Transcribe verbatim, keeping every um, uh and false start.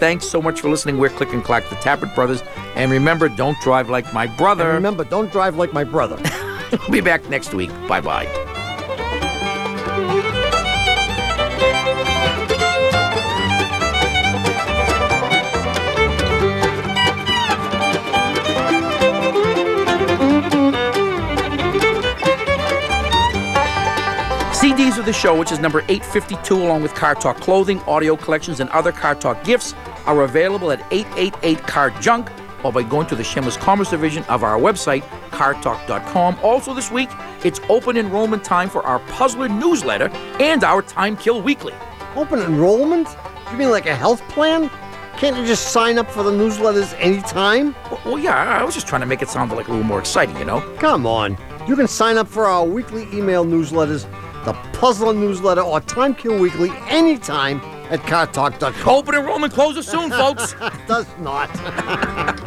Thanks so much for listening. We're Click and Clack, the Tappert Brothers. And remember, don't drive like my brother. And remember, don't drive like my brother. We'll be back next week. Bye-bye. C Ds of the show, which is number eight fifty-two, along with Car Talk clothing, audio collections, and other Car Talk gifts, are available at eight eight eight car junk or by going to the Shameless Commerce division of our website, car talk dot com. Also this week, it's open enrollment time for our Puzzler newsletter and our Time Kill Weekly. Open enrollment? You mean like a health plan? Can't you just sign up for the newsletters anytime? Well, well, yeah, I was just trying to make it sound like a little more exciting, you know? Come on. You can sign up for our weekly email newsletters, the Puzzler newsletter, or Time Kill Weekly anytime at car talk dot com. Open enrollment closes soon, folks. Does not.